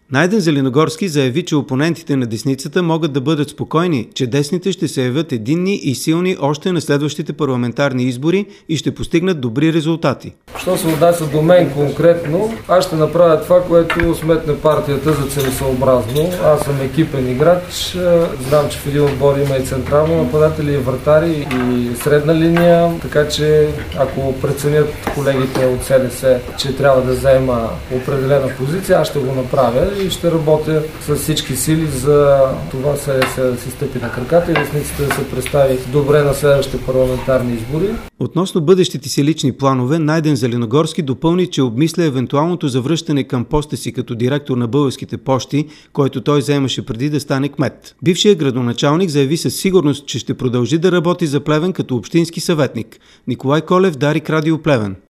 Найден Зеленогорски заяви, че опонентите на десницата могат да бъдат спокойни, че десните ще се явят единни и силни още на следващите парламентарни избори и ще постигнат добри резултати. Що се отнася до мен конкретно, аз ще направя това, което сметне партията за целесъобразно. Аз съм екипен играч, знам, че в един отбор има и централно нападатели, и вратари, и средна линия, така че ако преценят колегите от СДС, че трябва да заема определена позиция, аз ще го направя и ще работя с всички сили за това СДС да си стъпи на краката и десницата да се представи добре на следващите парламентарни избори. Относно бъдещите си лични планове, Найден Зеленогорски допълни, че обмисля евентуалното завръщане към поста си като директор на Българските пощи, който той заемаше преди да стане кмет. Бившият градоначалник заяви със сигурност, че ще продължи да работи за Плевен като общински съветник. Николай Колев, Дарик, Радио Плевен.